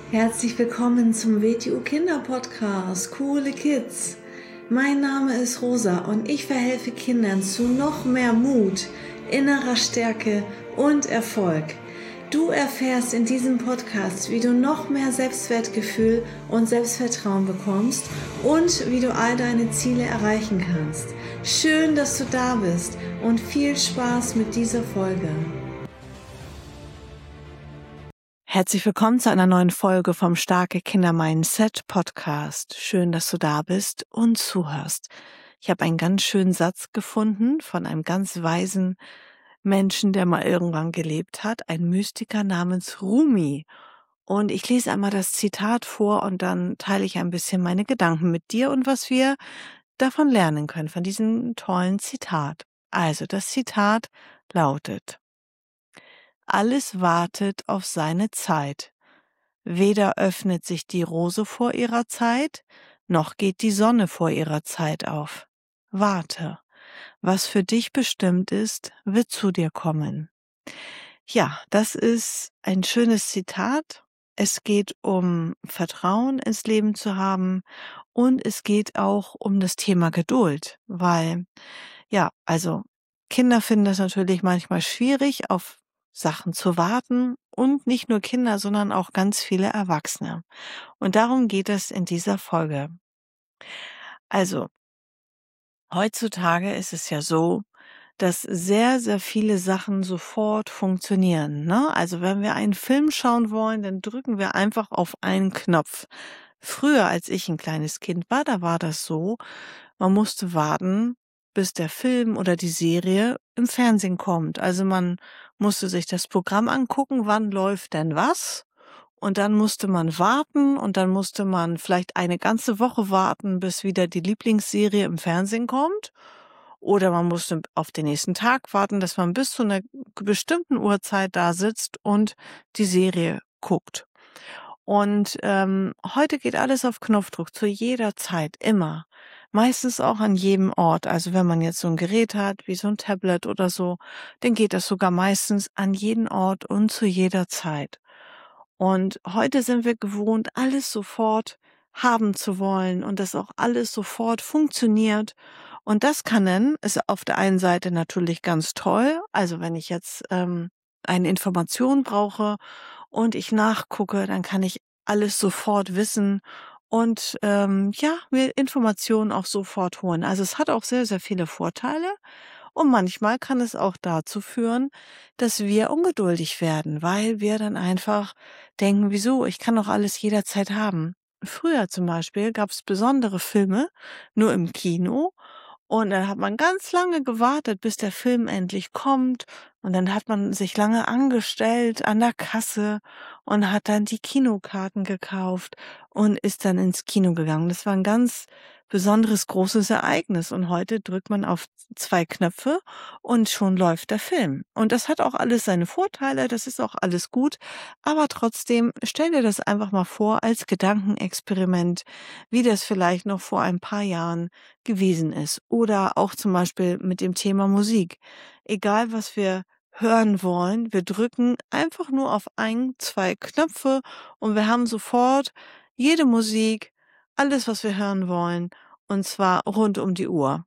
Herzlich willkommen zum WTU Kinder Podcast, Coole Kids. Mein Name ist Rosa und ich verhelfe Kindern zu noch mehr Mut, innerer Stärke und Erfolg. Du erfährst in diesem Podcast, wie du noch mehr Selbstwertgefühl und Selbstvertrauen bekommst und wie du all deine Ziele erreichen kannst. Schön, dass du da bist und viel Spaß mit dieser Folge. Herzlich willkommen zu einer neuen Folge vom Starke Kinder Mindset Podcast. Schön, dass du da bist und zuhörst. Ich habe einen ganz schönen Satz gefunden von einem ganz weisen Menschen, der mal irgendwann gelebt hat, ein Mystiker namens Rumi. Und ich lese einmal das Zitat vor und dann teile ich ein bisschen meine Gedanken mit dir und was wir davon lernen können, von diesem tollen Zitat. Also, das Zitat lautet: Alles wartet auf seine Zeit. Weder öffnet sich die Rose vor ihrer Zeit, noch geht die Sonne vor ihrer Zeit auf. Warte. Was für dich bestimmt ist, wird zu dir kommen. Ja, das ist ein schönes Zitat. Es geht um Vertrauen ins Leben zu haben und es geht auch um das Thema Geduld, weil, ja, also Kinder finden das natürlich manchmal schwierig, auf Sachen zu warten und nicht nur Kinder, sondern auch ganz viele Erwachsene. Und darum geht es in dieser Folge. Also, heutzutage ist es ja so, dass sehr, sehr viele Sachen sofort funktionieren, ne? Also, wenn wir einen Film schauen wollen, dann drücken wir einfach auf einen Knopf. Früher, als ich ein kleines Kind war, da war das so, man musste warten, bis der Film oder die Serie im Fernsehen kommt. Also, man musste sich das Programm angucken, wann läuft denn was? Und dann musste man warten und dann musste man vielleicht eine ganze Woche warten, bis wieder die Lieblingsserie im Fernsehen kommt. Oder man musste auf den nächsten Tag warten, dass man bis zu einer bestimmten Uhrzeit da sitzt und die Serie guckt. Und heute geht alles auf Knopfdruck, zu jeder Zeit, immer. Meistens auch an jedem Ort. Also wenn man jetzt so ein Gerät hat, wie so ein Tablet oder so, dann geht das sogar meistens an jeden Ort und zu jeder Zeit. Und heute sind wir gewohnt, alles sofort haben zu wollen und dass auch alles sofort funktioniert. Und das kann dann, ist auf der einen Seite natürlich ganz toll. Also wenn ich jetzt eine Information brauche und ich nachgucke, dann kann ich alles sofort wissen und ja, mir Informationen auch sofort holen. Also es hat auch sehr, sehr viele Vorteile. Und manchmal kann es auch dazu führen, dass wir ungeduldig werden, weil wir dann einfach denken, wieso, ich kann doch alles jederzeit haben. Früher zum Beispiel gab es besondere Filme, nur im Kino. Und dann hat man ganz lange gewartet, bis der Film endlich kommt. Und dann hat man sich lange angestellt an der Kasse und hat dann die Kinokarten gekauft und ist dann ins Kino gegangen. Das war ein ganz besonderes, großes Ereignis. Und heute drückt man auf 2 Knöpfe und schon läuft der Film. Und das hat auch alles seine Vorteile, das ist auch alles gut. Aber trotzdem, stell dir das einfach mal vor als Gedankenexperiment, wie das vielleicht noch vor ein paar Jahren gewesen ist. Oder auch zum Beispiel mit dem Thema Musik. Egal, was wir hören wollen, wir drücken einfach nur auf 1, 2 Knöpfe und wir haben sofort jede Musik, alles, was wir hören wollen, und zwar rund um die Uhr.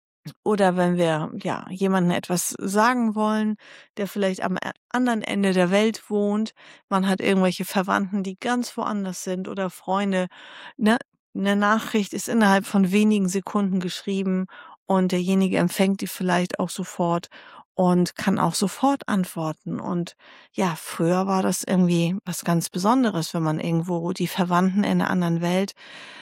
Oder wenn wir, ja, jemandem etwas sagen wollen, der vielleicht am anderen Ende der Welt wohnt, man hat irgendwelche Verwandten, die ganz woanders sind oder Freunde, ne? 'Ne Nachricht ist innerhalb von wenigen Sekunden geschrieben und derjenige empfängt die vielleicht auch sofort und kann auch sofort antworten. Und ja, früher war das irgendwie was ganz Besonderes, wenn man irgendwo die Verwandten in 'ner anderen Welt,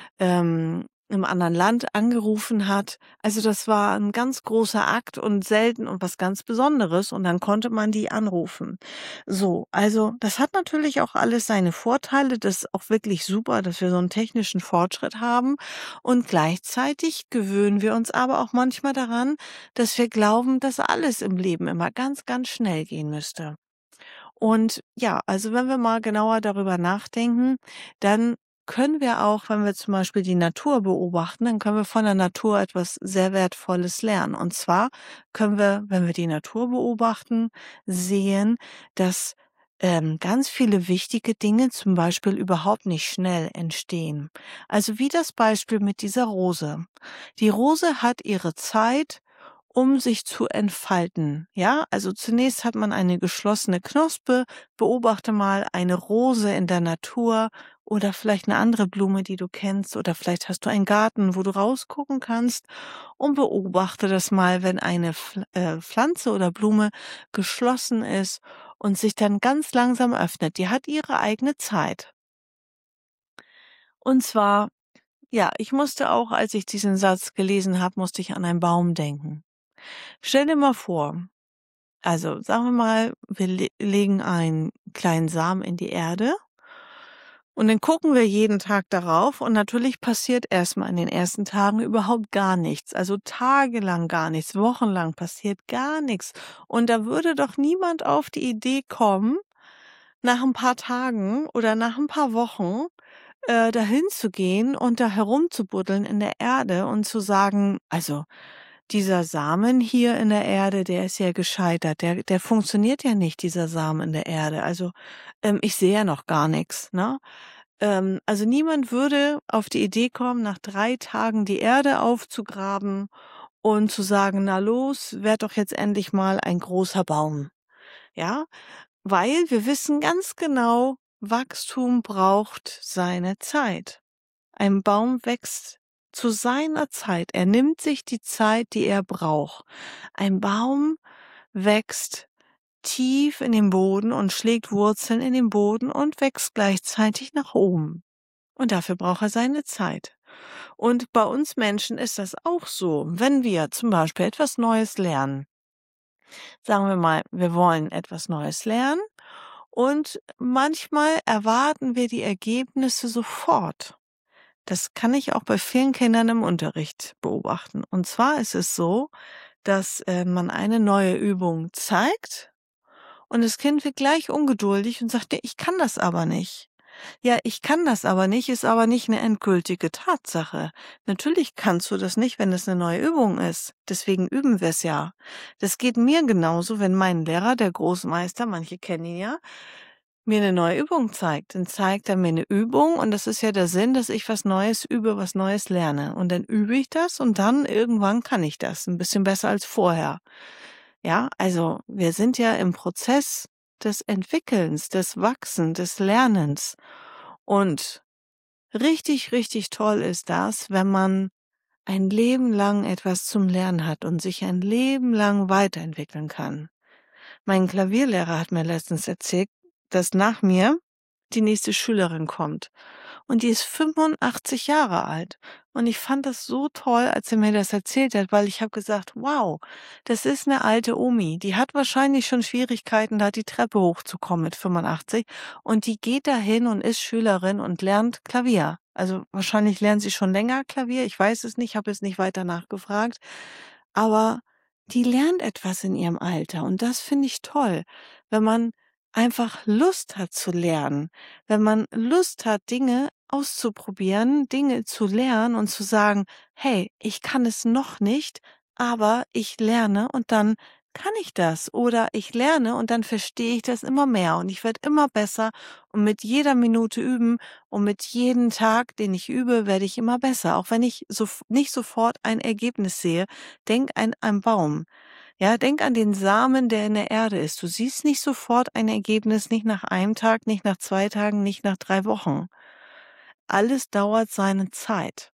im anderen Land angerufen hat. Also das war ein ganz großer Akt und selten und was ganz Besonderes und dann konnte man die anrufen. So, also das hat natürlich auch alles seine Vorteile. Das ist auch wirklich super, dass wir so einen technischen Fortschritt haben und gleichzeitig gewöhnen wir uns aber auch manchmal daran, dass wir glauben, dass alles im Leben immer ganz, ganz schnell gehen müsste. Und ja, also wenn wir mal genauer darüber nachdenken, dann können wir auch, wenn wir zum Beispiel die Natur beobachten, dann können wir von der Natur etwas sehr Wertvolles lernen. Und zwar können wir, wenn wir die Natur beobachten, sehen, dass ganz viele wichtige Dinge zum Beispiel überhaupt nicht schnell entstehen. Also wie das Beispiel mit dieser Rose. Die Rose hat ihre Zeit, um sich zu entfalten. Ja, also zunächst hat man eine geschlossene Knospe. Beobachte mal eine Rose in der Natur oder vielleicht eine andere Blume, die du kennst, oder vielleicht hast du einen Garten, wo du rausgucken kannst, und beobachte das mal, wenn eine Pflanze oder Blume geschlossen ist und sich dann ganz langsam öffnet. Die hat ihre eigene Zeit. Und zwar, ja, ich musste auch, als ich diesen Satz gelesen habe, musste ich an einen Baum denken. Stell dir mal vor, also sagen wir mal, wir legen einen kleinen Samen in die Erde und dann gucken wir jeden Tag darauf und natürlich passiert erstmal in den ersten Tagen überhaupt gar nichts. Also tagelang gar nichts, wochenlang passiert gar nichts. Und da würde doch niemand auf die Idee kommen, nach ein paar Tagen oder nach ein paar Wochen dahin zu gehen und da herumzubuddeln in der Erde und zu sagen, also dieser Samen hier in der Erde, der ist ja gescheitert, der funktioniert ja nicht, dieser Samen in der Erde. Also ich sehe ja noch gar nichts, ne? Also niemand würde auf die Idee kommen, nach 3 Tagen die Erde aufzugraben und zu sagen, na los, werd doch jetzt endlich mal ein großer Baum. Ja, weil wir wissen ganz genau, Wachstum braucht seine Zeit. Ein Baum wächst zu seiner Zeit. Er nimmt sich die Zeit, die er braucht. Ein Baum wächst tief in den Boden und schlägt Wurzeln in den Boden und wächst gleichzeitig nach oben. Und dafür braucht er seine Zeit. Und bei uns Menschen ist das auch so. Wenn wir zum Beispiel etwas Neues lernen, sagen wir mal, wir wollen etwas Neues lernen und manchmal erwarten wir die Ergebnisse sofort. Das kann ich auch bei vielen Kindern im Unterricht beobachten. Und zwar ist es so, dass man eine neue Übung zeigt und das Kind wird gleich ungeduldig und sagt, nee, ich kann das aber nicht. Ja, ich kann das aber nicht, ist aber nicht eine endgültige Tatsache. Natürlich kannst du das nicht, wenn es eine neue Übung ist. Deswegen üben wir es ja. Das geht mir genauso, wenn mein Lehrer, der Großmeister, manche kennen ihn ja, mir eine neue Übung zeigt. Dann zeigt er mir eine Übung und das ist ja der Sinn, dass ich was Neues übe, was Neues lerne. Und dann übe ich das und dann irgendwann kann ich das. Ein bisschen besser als vorher. Ja, also wir sind ja im Prozess des Entwickelns, des Wachsens, des Lernens. Und richtig, richtig toll ist das, wenn man ein Leben lang etwas zum Lernen hat und sich ein Leben lang weiterentwickeln kann. Mein Klavierlehrer hat mir letztens erzählt, dass nach mir die nächste Schülerin kommt. Und die ist 85 Jahre alt. Und ich fand das so toll, als er mir das erzählt hat, weil ich habe gesagt, wow, das ist eine alte Omi. Die hat wahrscheinlich schon Schwierigkeiten, da die Treppe hochzukommen mit 85. Und die geht dahin und ist Schülerin und lernt Klavier. Also wahrscheinlich lernt sie schon länger Klavier. Ich weiß es nicht, habe jetzt nicht weiter nachgefragt. Aber die lernt etwas in ihrem Alter. Und das finde ich toll, wenn man einfach Lust hat zu lernen, wenn man Lust hat, Dinge auszuprobieren, Dinge zu lernen und zu sagen, hey, ich kann es noch nicht, aber ich lerne und dann kann ich das. Oder ich lerne und dann verstehe ich das immer mehr und ich werde immer besser und mit jeder Minute üben und mit jedem Tag, den ich übe, werde ich immer besser. Auch wenn ich nicht sofort ein Ergebnis sehe, denk an einen Baum. Ja, denk an den Samen, der in der Erde ist. Du siehst nicht sofort ein Ergebnis, nicht nach einem Tag, nicht nach 2 Tagen, nicht nach 3 Wochen. Alles dauert seine Zeit.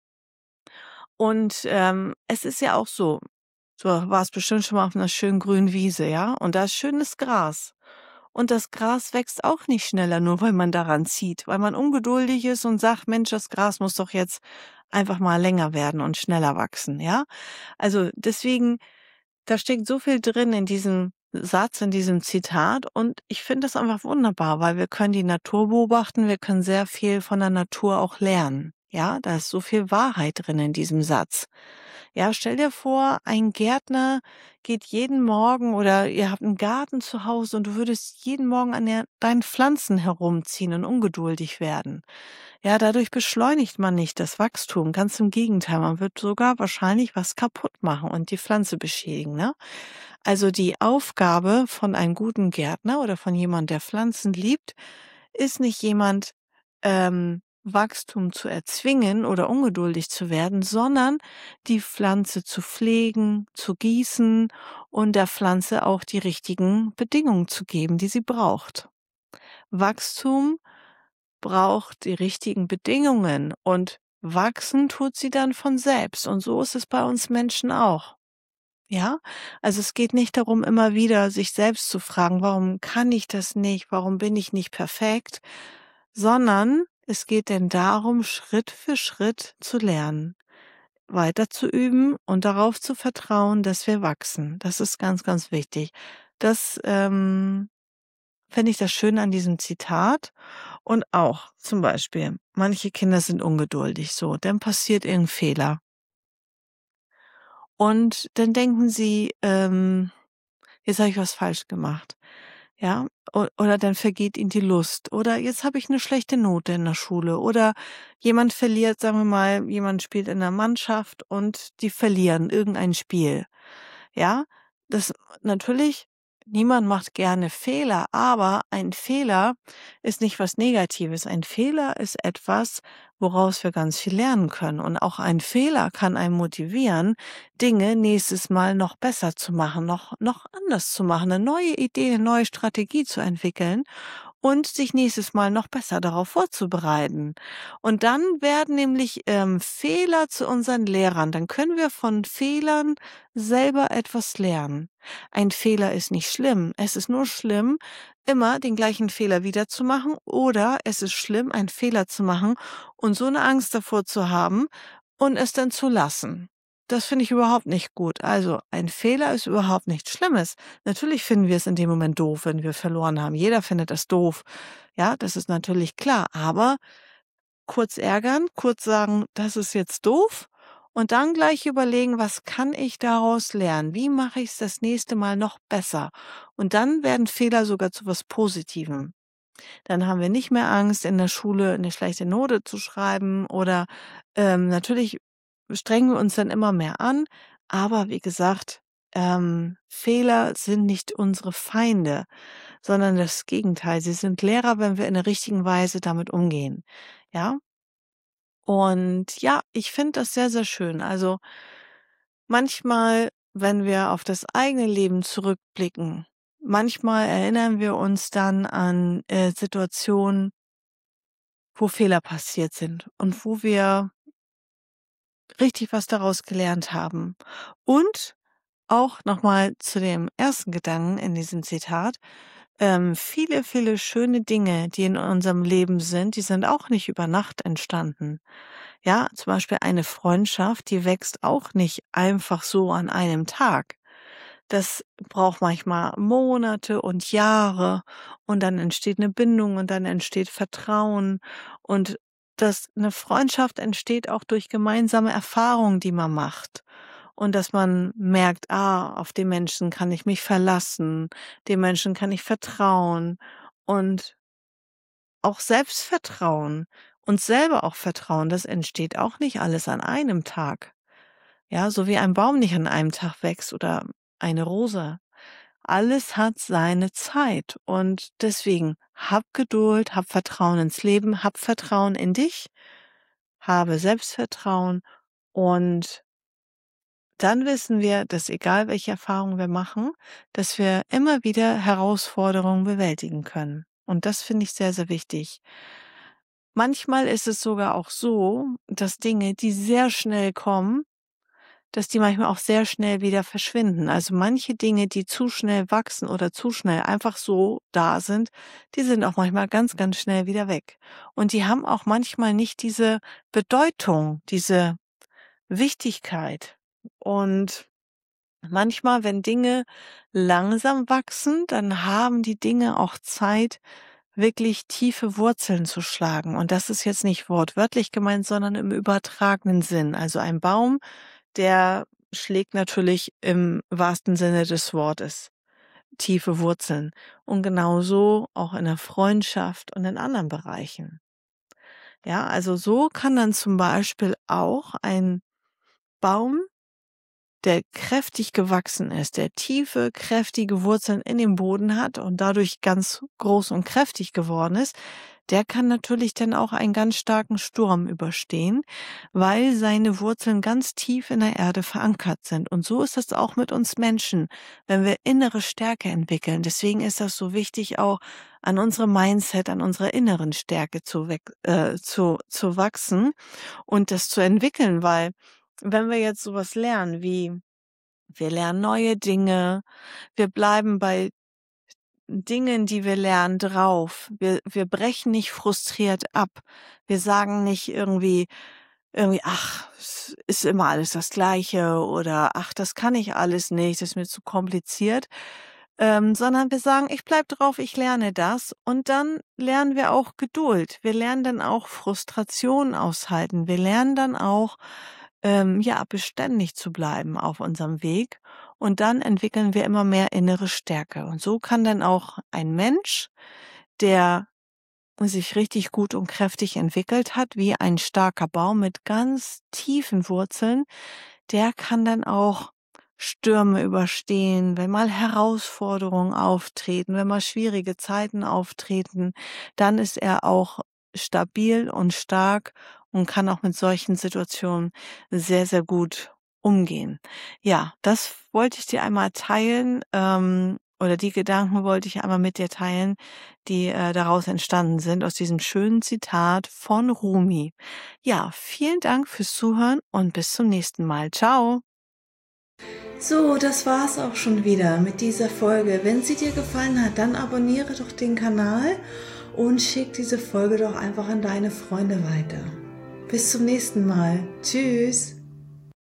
Und es ist ja auch so, du warst bestimmt schon mal auf einer schönen grünen Wiese, ja? Und da ist schönes Gras. Und das Gras wächst auch nicht schneller, nur weil man daran zieht, weil man ungeduldig ist und sagt, Mensch, das Gras muss doch jetzt einfach mal länger werden und schneller wachsen, ja? Also deswegen, da steckt so viel drin in diesem Satz, in diesem Zitat und ich finde das einfach wunderbar, weil wir können die Natur beobachten, wir können sehr viel von der Natur auch lernen. Ja, da ist so viel Wahrheit drin in diesem Satz. Ja, stell dir vor, ein Gärtner geht jeden Morgen oder ihr habt einen Garten zu Hause und du würdest jeden Morgen an deinen Pflanzen herumziehen und ungeduldig werden. Ja, dadurch beschleunigt man nicht das Wachstum. Ganz im Gegenteil, man wird sogar wahrscheinlich was kaputt machen und die Pflanze beschädigen, ne? Also die Aufgabe von einem guten Gärtner oder von jemand, der Pflanzen liebt, ist nicht jemand, Wachstum zu erzwingen oder ungeduldig zu werden, sondern die Pflanze zu pflegen, zu gießen und der Pflanze auch die richtigen Bedingungen zu geben, die sie braucht. Wachstum braucht die richtigen Bedingungen und wachsen tut sie dann von selbst. Und so ist es bei uns Menschen auch. Ja, also es geht nicht darum, immer wieder sich selbst zu fragen, warum kann ich das nicht, warum bin ich nicht perfekt, sondern es geht denn darum, Schritt für Schritt zu lernen, weiter zu üben und darauf zu vertrauen, dass wir wachsen. Das ist ganz, ganz wichtig. Das finde ich das Schöne an diesem Zitat. Und auch zum Beispiel, manche Kinder sind ungeduldig, so, dann passiert irgendein Fehler. Und dann denken sie, jetzt habe ich was falsch gemacht. Ja, oder dann vergeht ihnen die Lust. Oder jetzt habe ich eine schlechte Note in der Schule. Oder jemand verliert, sagen wir mal, jemand spielt in der Mannschaft und die verlieren irgendein Spiel. Ja, das natürlich, niemand macht gerne Fehler, aber ein Fehler ist nicht was Negatives. Ein Fehler ist etwas, woraus wir ganz viel lernen können. Und auch ein Fehler kann einen motivieren, Dinge nächstes Mal noch besser zu machen, noch anders zu machen, eine neue Idee, eine neue Strategie zu entwickeln und sich nächstes Mal noch besser darauf vorzubereiten. Und dann werden nämlich, Fehler zu unseren Lehrern. Dann können wir von Fehlern selber etwas lernen. Ein Fehler ist nicht schlimm. Es ist nur schlimm, immer den gleichen Fehler wieder zu machen, oder es ist schlimm, einen Fehler zu machen und so eine Angst davor zu haben und es dann zu lassen. Das finde ich überhaupt nicht gut. Also, ein Fehler ist überhaupt nichts Schlimmes. Natürlich finden wir es in dem Moment doof, wenn wir verloren haben. Jeder findet das doof. Ja, das ist natürlich klar. Aber kurz ärgern, kurz sagen: „Das ist jetzt doof“, und dann gleich überlegen: „Was kann ich daraus lernen? Wie mache ich's das nächste Mal noch besser?“ Und dann werden Fehler sogar zu was Positivem. Dann haben wir nicht mehr Angst, in der Schule eine schlechte Note zu schreiben oder, natürlich strengen wir uns dann immer mehr an, aber wie gesagt, Fehler sind nicht unsere Feinde, sondern das Gegenteil. Sie sind Lehrer, wenn wir in der richtigen Weise damit umgehen, ja? Und ja, ich finde das sehr, sehr schön. Also, manchmal, wenn wir auf das eigene Leben zurückblicken, manchmal erinnern wir uns dann an, Situationen, wo Fehler passiert sind und wo wir richtig was daraus gelernt haben. Und auch noch mal zu dem ersten Gedanken in diesem Zitat, viele, viele schöne Dinge, die in unserem Leben sind, die sind auch nicht über Nacht entstanden. Ja, zum Beispiel eine Freundschaft, die wächst auch nicht einfach so an einem Tag. Das braucht manchmal Monate und Jahre und dann entsteht eine Bindung und dann entsteht Vertrauen und das 'ne Freundschaft entsteht auch durch gemeinsame Erfahrungen, die man macht und dass man merkt: „Ah, auf den Menschen kann ich mich verlassen, dem Menschen kann ich vertrauen“, und auch Selbstvertrauen und selber auch Vertrauen, das entsteht auch nicht alles an einem Tag. Ja, so wie ein Baum nicht an einem Tag wächst oder eine Rose. Alles hat seine Zeit und deswegen hab Geduld, hab Vertrauen ins Leben, hab Vertrauen in dich, habe Selbstvertrauen und dann wissen wir, dass egal welche Erfahrungen wir machen, dass wir immer wieder Herausforderungen bewältigen können. Und das finde ich sehr, sehr wichtig. Manchmal ist es sogar auch so, dass Dinge, die sehr schnell kommen, dass die manchmal auch sehr schnell wieder verschwinden. Also manche Dinge, die zu schnell wachsen oder zu schnell einfach so da sind, die sind auch manchmal ganz, ganz schnell wieder weg. Und die haben auch manchmal nicht diese Bedeutung, diese Wichtigkeit. Und manchmal, wenn Dinge langsam wachsen, dann haben die Dinge auch Zeit, wirklich tiefe Wurzeln zu schlagen. Und das ist jetzt nicht wortwörtlich gemeint, sondern im übertragenen Sinn. Also ein Baum, der schlägt natürlich im wahrsten Sinne des Wortes tiefe Wurzeln. Und genauso auch in der Freundschaft und in anderen Bereichen. Ja, also so kann dann zum Beispiel auch ein Baum, der kräftig gewachsen ist, der tiefe, kräftige Wurzeln in dem Boden hat und dadurch ganz groß und kräftig geworden ist, der kann natürlich dann auch einen ganz starken Sturm überstehen, weil seine Wurzeln ganz tief in der Erde verankert sind. Und so ist das auch mit uns Menschen, wenn wir innere Stärke entwickeln. Deswegen ist das so wichtig, auch an unserem Mindset, an unserer inneren Stärke zu wachsen und das zu entwickeln, weil wenn wir jetzt sowas lernen wie, wir lernen neue Dinge, wir bleiben bei Dingen, die wir lernen, drauf. Wir brechen nicht frustriert ab. Wir sagen nicht irgendwie, ach, es ist immer alles das Gleiche oder ach, das kann ich alles nicht, das ist mir zu kompliziert. Sondern wir sagen, ich bleib drauf, ich lerne das und dann lernen wir auch Geduld. Wir lernen dann auch Frustration aushalten. Wir lernen dann auch, ja, beständig zu bleiben auf unserem Weg. Und dann entwickeln wir immer mehr innere Stärke. Und so kann dann auch ein Mensch, der sich richtig gut und kräftig entwickelt hat, wie ein starker Baum mit ganz tiefen Wurzeln, der kann dann auch Stürme überstehen, wenn mal Herausforderungen auftreten, wenn mal schwierige Zeiten auftreten, dann ist er auch stabil und stark und kann auch mit solchen Situationen sehr, sehr gut umgehen. Ja, das wollte ich dir einmal teilen, oder die Gedanken wollte ich einmal mit dir teilen, die daraus entstanden sind, aus diesem schönen Zitat von Rumi. Ja, vielen Dank fürs Zuhören und bis zum nächsten Mal. Ciao! So, das war's auch schon wieder mit dieser Folge. Wenn sie dir gefallen hat, dann abonniere doch den Kanal und schick diese Folge doch einfach an deine Freunde weiter. Bis zum nächsten Mal. Tschüss!